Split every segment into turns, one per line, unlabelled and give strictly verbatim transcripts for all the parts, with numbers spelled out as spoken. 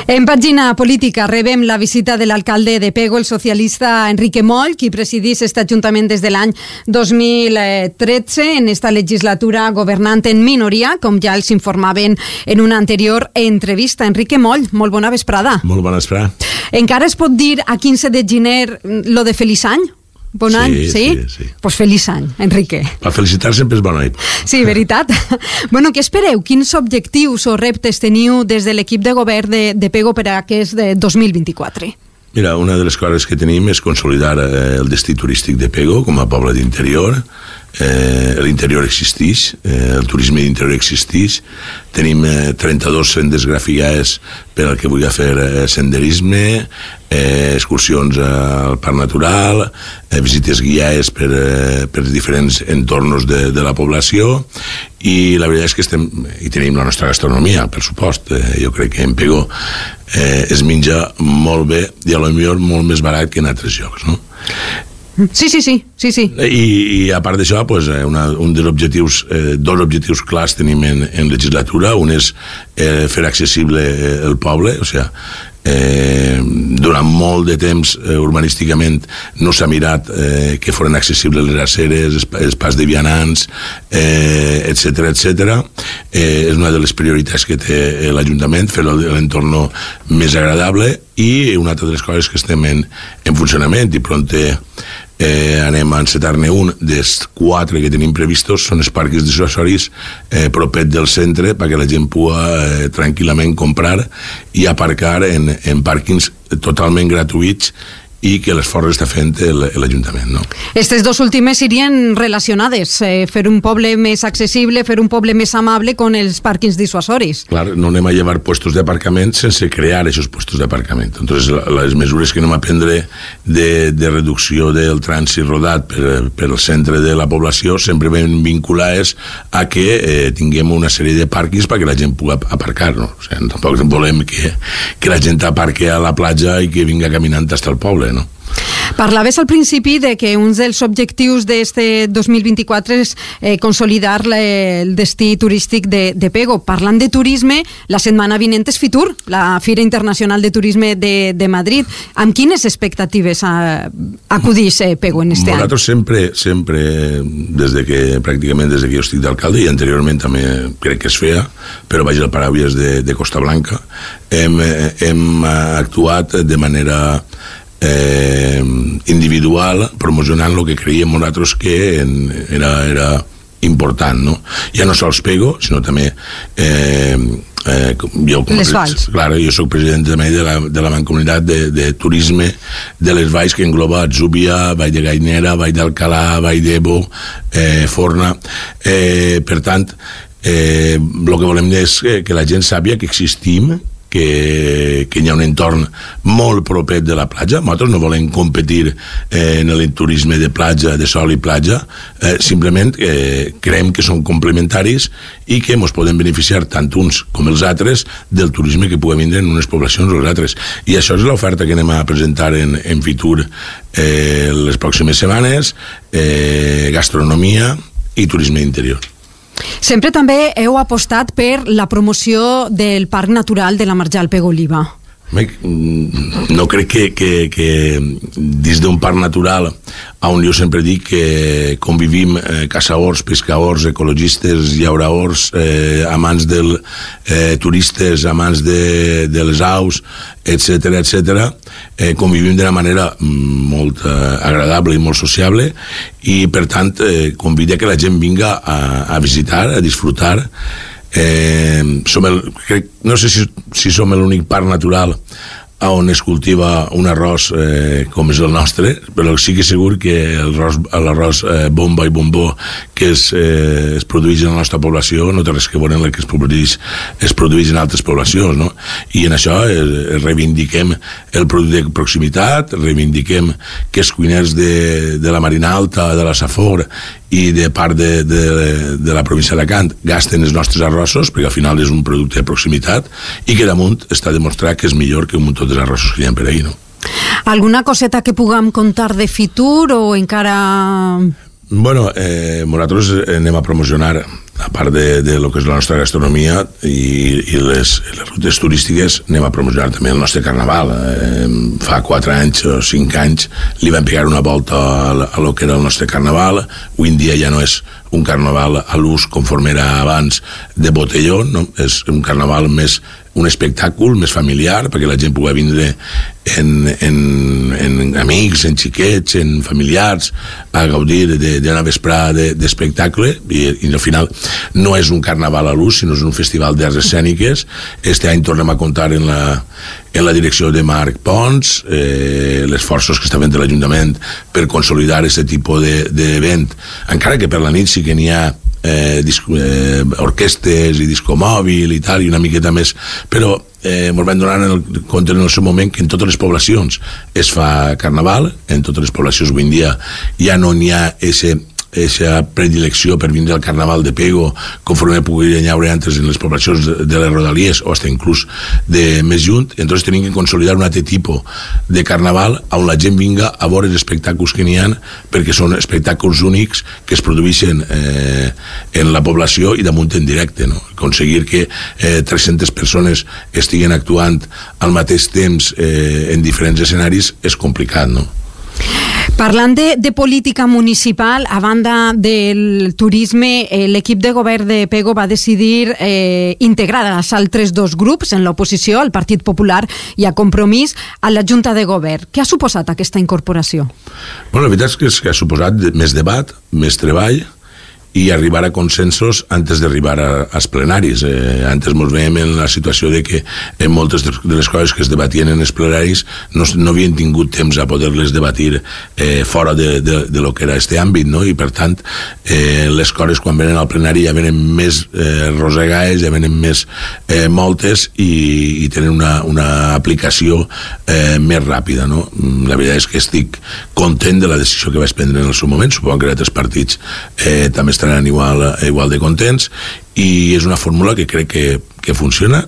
En pàgina política rebem la visita de l'alcalde de Pego, el socialista Enrique Moll, qui presidís aquest ajuntament des de l'any dos mil tretze, en esta legislatura governant en minoria, com ja els informaven en una anterior entrevista. Enrique Moll, molt bona vesprada.
Molt bona vesprada.
Encara es pot dir a quinze de gener lo de feliç any? Bon any, sí?
Sí, sí.
Pues feliç any, Enrique.
Per felicitar sempre és bon any.
Sí, veritat. Bueno, què espereu? Quins objectius o reptes teniu des de l'equip de govern de, de Pego per a aquest de dos mil vint-i-quatre?
Mira, una de les coses que tenim és consolidar eh, el destí turístic de Pego com a poble d'interior. Eh, l'interior existeix, eh, el turisme d'interior existeix. Tenim eh, trenta-dos sendes gràfiques per al que vulgui fer eh, senderisme, eh, excursions al parc natural, eh, visites guiades per, eh, per diferents entorns de, de la població, i la veritat és que estem, i tenim la nostra gastronomia, per supost. Eh, jo crec que en Pego eh, es menja molt bé i a lo millor molt més barat que en altres llocs, no?
Sí, sí, sí, sí, sí.
I, i a part d'això, pues, una, un dels objectius, eh, dos objectius clars tenim en, en legislatura. Un és eh, fer accessible el poble, o sigui, eh, durant molt de temps eh, urbanísticament no s'ha mirat eh, que foren accessibles les aceres, els pas de vianants, eh, etcètera, etcètera. Eh, és una de les prioritats que té l'Ajuntament, fer l'entorn més agradable, i una altra de les coses que estem en, en funcionament, i pronte Eh, anem a encetar-ne un dels quatre que tenim previstos, són els parcs dissuasoris eh, propet del centre, perquè la gent pugui eh, tranquil·lament comprar i aparcar en, en pàrquings totalment gratuïts i que l'esforç està fent l'Ajuntament, no?
Aquestes dos últimes serien relacionades, eh, fer un poble més accessible, fer un poble més amable con els pàrquings dissuasoris.
Clar, no anem a llevar puestos d'aparcament sense crear aquests puestos d'aparcament. Entonces, les mesures que anem a prendre de, de reducció del trànsit rodat per, per el centre de la població sempre ben vinculades a que eh, tinguem una sèrie de pàrquings perquè la gent pugui aparcar, no? O sigui, tampoc volem que, que la gent aparque a la platja i que vinga caminant fins al poble, no?
Parlaves al principi de que un dels objectius d'este dos mil vint-i-quatre és eh, consolidar el destí turístic de, de Pego. Parlant de turisme, la setmana vinent és Fitur, la Fira Internacional de Turisme de, de Madrid. Amb quines expectatives eh, acudís eh, Pego en este any?
Nosaltres sempre, sempre, des de que, pràcticament des de que jo estic d'alcalde, i anteriorment també crec que es feia, però vaig al Paràvies de, de Costa Blanca, hem, hem actuat de manera Eh, individual, promocionant el que creiem nosaltres que en, era, era important, no? Ja no sols Pego, sinó també eh, eh, jo, com
les Valls.
Clar, jo soc president també de la, de la Mancomunitat de, de Turisme de les Valls, que engloba Zúbia, Vall de Gainera, Vall d'Alcalà, Vall d'Ebo, eh, Forna. Eh, per tant, eh, el que volem és que, que la gent sàpia que existim, que, que hi ha un entorn molt propet de la platja. Nosaltres no volem competir eh, en el turisme de platja, de sol i platja, eh, simplement eh, creiem que són complementaris i que ens podem beneficiar tant uns com els altres del turisme que puguem vindre en unes poblacions o les altres. I això és l'oferta que anem a presentar en, en Fitur eh, les pròximes setmanes, eh, gastronomia i turisme interior.
Sempre també heu apostat per la promoció del Parc Natural de la Marjal Pego Oliva.
No crec que, que, que dins d'un parc natural on jo sempre dic que convivim eh, caçadors, pescadors, ecologistes, llauraors, eh, amants del eh, turistes, amants de, de les aus, etcètera, etcètera, eh, convivim d'una manera molt eh, agradable i molt sociable, i per tant eh, convida que la gent vinga a, a visitar, a disfrutar. Eh, som el, crec, no sé si, si som l'únic parc natural on es cultiva un arròs eh, com és el nostre, però sí que és segur que l'arròs eh, bomba i bombó que es, eh, es produeix en la nostra població no té res que veure amb el que es produeix, es produeix en altres poblacions, no? I en això eh, reivindiquem el producte de proximitat, reivindiquem que els cuiners de, de la Marina Alta, de la Safor i de part de, de, de la província d'Alacant gasten els nostres arrossos, perquè al final és un producte de proximitat i que damunt està demostrat que és millor que un munt dels arrossos que hi ha per ahí, no?
Alguna coseta que puguem contar de Fitur o encara...
Bueno, eh, nosaltres anem a promocionar a part de, de lo que és la nostra gastronomia i, i les, les rutes turístiques, anem a promocionar també el nostre carnaval. Eh, fa quatre anys o cinc anys li vam pegar una volta a, a lo que era el nostre carnaval. Avui en dia ja no és un carnaval a l'ús conforme era abans de botelló, no? És un carnaval més un espectacle més familiar perquè la gent pugui vindre en, en, en amics, en xiquets, en familiars a gaudir d'una vesprada d'espectacle i, i al final no és un carnaval a l'ús sinó és un festival d'arts escèniques. Este any tornem a comptar en la, en la direcció de Marc Pons, eh, els esforços que està fent l'Ajuntament per consolidar aquest tipus d'event, encara que per la nit sí que n'hi ha Eh, disco, eh, orquestes i disco mòbil i tal, i una miqueta més, però eh, ens vam donar en el compte en el seu moment que en totes les poblacions es fa carnaval, en totes les poblacions avui en dia ja no n'hi ha ese aquesta predilecció per vindre al carnaval de Pego conforme pugui enllaure antes en les poblacions de les rodalies o hasta inclús de més junt. Entonces tenim que consolidar un altre tipus de carnaval on la gent vinga a veure els espectacles que n'hi ha, perquè són espectacles únics que es produeixen eh, en la població i damunt en directe, no? Aconseguir que eh, tres-centes persones estiguen actuant al mateix temps eh, en diferents escenaris és complicat, no?
Parlant de, de política municipal, a banda del turisme, eh, l'equip de govern de Pego va decidir eh, integrar els altres dos grups en l'oposició, el Partit Popular i a Compromís, a la Junta de Govern. Què ha suposat aquesta incorporació?
Bueno, la veritat és que, és que ha suposat més debat, més treball i arribar a consensos antes d'arribar als plenaris. Eh, antes ens veiem en la situació de que en moltes de les coses que es debatien en els plenaris no, no havien tingut temps a poder-les debatir eh, fora de, de, de lo que era este àmbit, no? I per tant eh, les coses quan venen al plenari ja venen més eh, rosegades, ja venen més eh, moltes i, i tenen una, una aplicació eh, més ràpida, no? La veritat és que estic content de la decisió que vaig prendre en el seu moment. Suposo que altres partits eh, també estaran igual, igual de contents i és una fórmula que crec que, que funciona.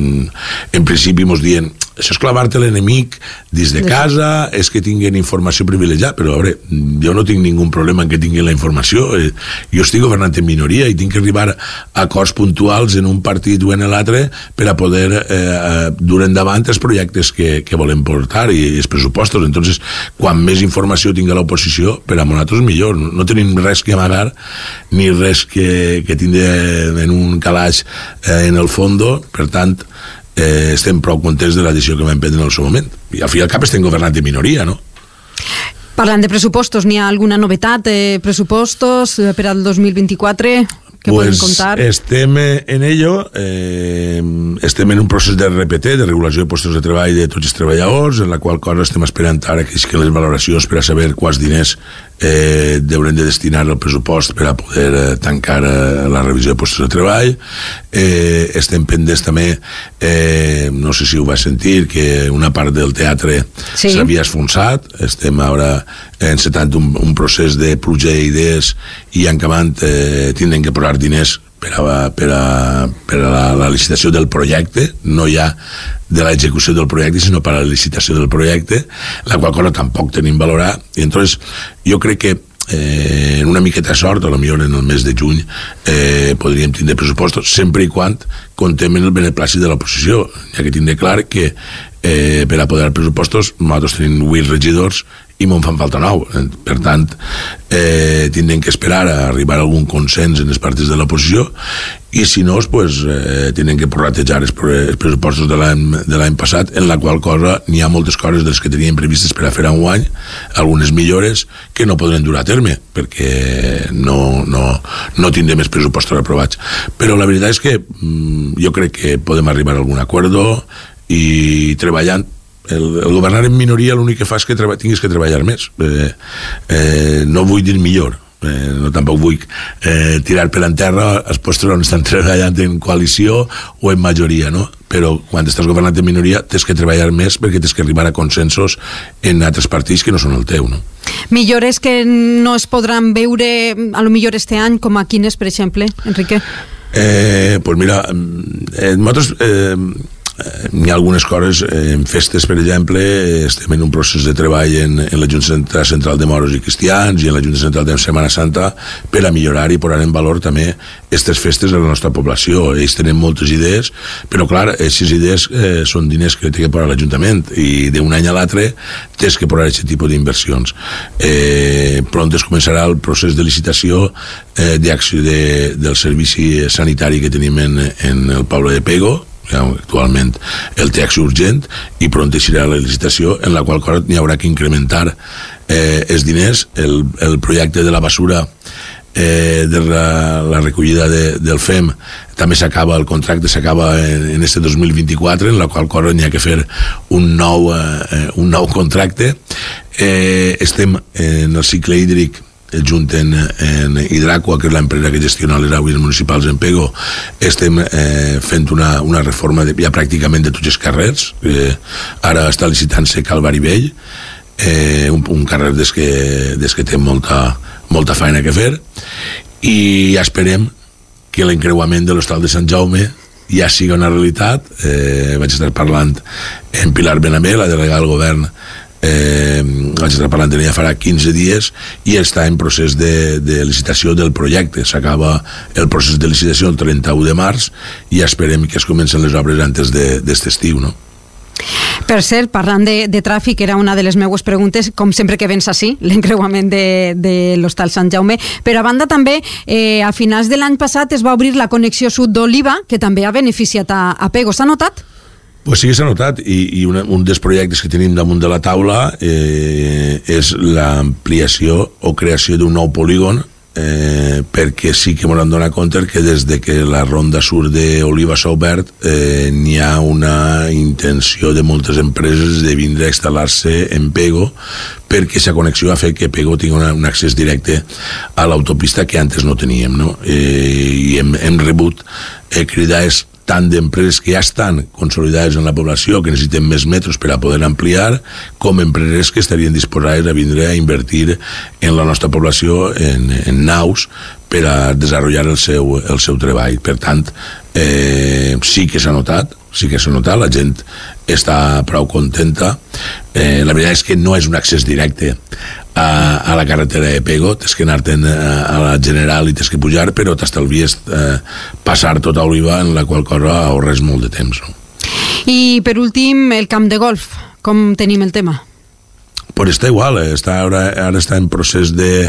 En principi mos diuen això és clavar-te l'enemic des de casa, és que tinguin informació privilegiada, però a veure, jo no tinc ningú problema en que tinguin la informació. Jo estic governant en minoria i tinc que arribar a acords puntuals en un partit o en l'altre per a poder eh, dur endavant els projectes que, que volem portar i els pressupostos. Entonces, quan més informació tinga l'oposició, per a nosaltres millor. No tenim res que amagar ni res que, que tindre en un calaix eh, en el fondo, per tant eh, estem prou contents de la decisió que vam prendre en el seu moment. I al fi i al cap estem governant de minoria, no?
Parlant de pressupostos, n'hi ha alguna novetat de pressupostos per al dos mil vint-i-quatre? ¿Qué pues pueden contar?
Estem en ello, eh, estem en un procés de R P T, de regulació de postos de treball de tots els treballadors, en la qual cosa estem esperant ara que isquen les valoracions per a saber quants diners eh, deurem de destinar al pressupost per a poder eh, tancar eh, la revisió de postos de treball. Eh, estem pendents també, eh, no sé si ho va sentir, que una part del teatre sí. s'havia esfonsat. Estem ara encetant un, un procés de pluja d'idees i encamant eh, tindrem que posar diners per a, per a, per a la, la licitació del projecte, no ja de l'execució del projecte, sinó per a la licitació del projecte, la qual cosa tampoc tenim valorar. I entonces jo crec que eh, en una miqueta sort, a lo millor en el mes de juny eh, podríem tindre pressupostos, sempre i quan contem en el beneplàcit de l'oposició, ja que tindré clar que eh, per a poder pressupostos nosaltres tenim vuit regidors i me'n fan falta nou. Per tant, eh, tindrem que esperar a arribar a algun consens en els partits de l'oposició i si no, pues, eh, tindrem que prorratejar els, els pressupostos de l'any passat, en la qual cosa n'hi ha moltes coses de les que teníem previstes per a fer enguany, algunes millores que no podrem dur a terme perquè no, no, no tindrem els pressupostos aprovats. Però la veritat és que mm, jo crec que podem arribar a algun acuerdo i treballant. El, el governar en minoria l'únic que fa és que treba, tinguis que treballar més. Eh, eh, no vull dir millor, eh, no tampoc vull eh, tirar per en terra els postos on estan treballant en coalició o en majoria, no? Però quan estàs governant en minoria tens que treballar més perquè tens que arribar a consensos en altres partits que no són el teu, no?
Millores que no es podran veure a lo millor este any, com a quines, per exemple, Enrique?
Eh, pues mira, eh, nosaltres... Eh, hi ha algunes coses, en festes per exemple estem en un procés de treball en, en la Junta Central de Moros i Cristians i en la Junta Central de Setmana Santa per a millorar i posar en valor també aquestes festes de la nostra població. Ells tenen moltes idees, però clar, aquestes idees eh, són diners que té que posar l'Ajuntament i d'un any a l'altre tens que posar aquest tipus d'inversions. Eh, pront es començarà el procés de licitació eh, d'acció de, del servici sanitari que tenim en, en el poble de Pego. Actualment el té acció urgent i pront serà la licitació en la qual cosa n'hi haurà que incrementar eh, els diners. El, el projecte de la basura eh, de la, la recollida de, del F E M també s'acaba, el contracte s'acaba en, en este dos mil vint-i-quatre, en la qual cosa n'hi ha que fer un nou, eh, un nou contracte. Eh, estem en el cicle hídric junt en, en Hidracua, que és l'empresa que gestiona les aigües municipals en Pego. Estem eh, fent una, una reforma de, ja pràcticament de tots els carrers. Eh, ara està licitant-se Calvari Vell, eh, un, un carrer des que, des que té molta, molta feina que fer, i esperem que l'encreuament de l'Hostal de Sant Jaume ja sigui una realitat. Eh, vaig estar parlant amb Pilar Benamé, la delegada del govern, Eh, vaig estar parlant ja farà quinze dies i està en procés de, de licitació del projecte. S'acaba el procés de licitació el trenta-u de març i esperem que es comencen les obres antes d'aquest estiu, no?
Per cert, parlant de, de tràfic, era una de les meues preguntes, com sempre que vens així, l'encreuament de, de l'Hostal Sant Jaume. Però a banda també, eh, a finals de l'any passat es va obrir la connexió sud d'Oliva, que també ha beneficiat a, a Pego. S'ha notat?
Pues sí que s'ha notat, i, i una, un dels projectes que tenim damunt de la taula eh, és l'ampliació o creació d'un nou polígon, eh, perquè sí que m'han donat compte que des de que la ronda sud d'Oliva s'ha obert eh, n'hi ha una intenció de moltes empreses de vindre a instal·lar-se en Pego, perquè aquesta connexió ha fet que Pego tingui una, un accés directe a l'autopista que antes no teníem, no? Eh, i hem, hem rebut eh, cridades tant d'empreses que ja estan consolidades en la població, que necessiten més metros per a poder ampliar, com empreses que estarien disposades a vindre a invertir en la nostra població en, en naus per a desenvolupar el seu, el seu treball. Per tant, eh, sí que s'ha notat, sí que s'ha notat, la gent està prou contenta. Eh, la veritat és que no és un accés directe a, a la carretera de Pego, tens que anar-te'n a, a la General i tens que pujar, però t'estalvies eh, passar tota Oliva, en la qual cosa ahorres molt de temps, no?
I per últim, el camp de golf, com tenim el tema?
Pues està igual, està, ara, ara està en procés de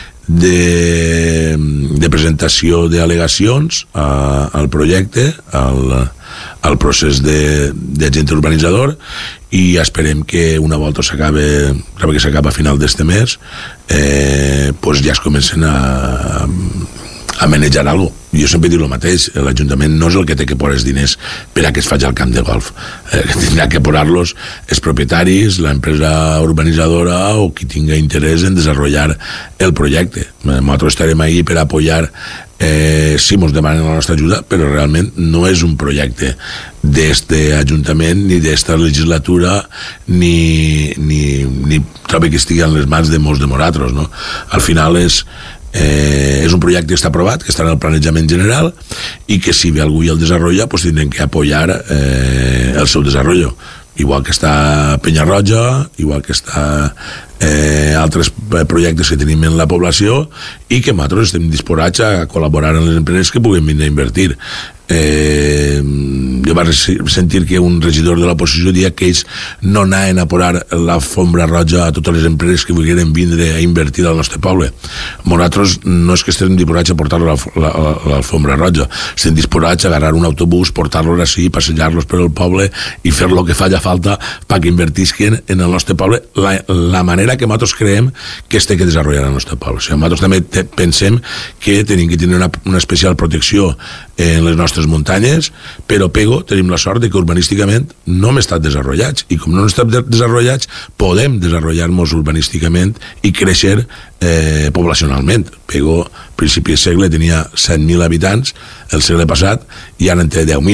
de, de presentació d'al·legacions al projecte, al, al procés d'agent urbanitzador, i esperem que una volta s'acabe, que s'acaba a final d'este mes, eh, pues ja es comencen a, a manejar alguna cosa. Jo sempre dic el mateix, l'Ajuntament no és el que té que posar els diners per a que es faci el camp de golf, eh, tindrà que posar-los els propietaris, l'empresa urbanitzadora o qui tinga interès en desenvolupar el projecte. Nosaltres estarem ahí per apoyar eh, si ens demanen la nostra ajuda, però realment no és un projecte d'este Ajuntament ni d'esta legislatura, ni, ni, ni trobo que estigui en les mans de molts de nosaltres, no? Al final és Eh, és un projecte que està aprovat, que està en el planejament general i que si ve algú i el desenvolupa, pues tindrem que apoyar eh, el seu desenvolupament, igual que està Penyarroja, igual que està eh, altres projectes que tenim en la població i que nosaltres estem disposats a col·laborar amb les empreses que puguem vindre a invertir. Eh, jo vaig sentir que un regidor de l'oposició dia que ells no anaven a posar l'alfombra roja a totes les empreses que volgueren vindre a invertir al nostre poble. Nosaltres no és que estem disposats a portar l'alfombra roja, estem disposats a agarrar un autobús, portar-los així, passejar-los per el poble i fer el que faci falta perquè invertisquen en el nostre poble la, la manera que nosaltres creiem que es té que desenvolupar el nostre poble. O sigui, nosaltres també te, pensem que tenim que tenir una, una especial protecció en les nostres muntanyes, però Pego tenim la sort de que urbanísticament no hem estat desenvolupats, i com no hem estat desenvolupats podem desenvolupar-nos urbanísticament i créixer eh, poblacionalment. Pego a principi de segle tenia set mil habitants, el segle passat i ara en té deu mil.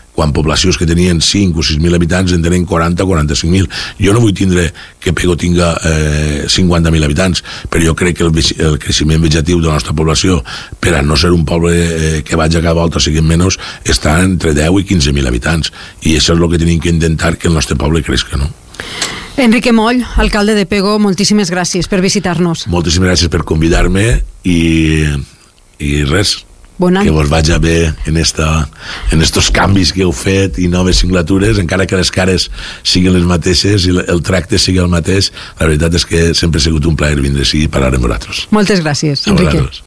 quan poblacions que tenien cinc o sis mil habitants en tenen quaranta o quaranta-cinc mil. Jo no vull tindre que Pego tinga eh, cinquanta mil habitants, però jo crec que el, el creixement vegetatiu de la nostra població, per a no ser un poble eh, que vaig a cada volta siguin menys, està entre deu i quinze mil habitants, i això és el que tenim que intentar, que el nostre poble creixi, no?
Enrique Moll, alcalde de Pego, moltíssimes gràcies per visitar-nos.
Moltíssimes gràcies per convidar-me i, i res, bon que vos vaig a bé en, esta, en estos canvis que heu fet i noves singlatures, encara que les cares siguin les mateixes i el tracte sigui el mateix. La veritat és que sempre ha sigut un plaer vindre així i parlar amb vosaltres.
Moltes gràcies, Enrique.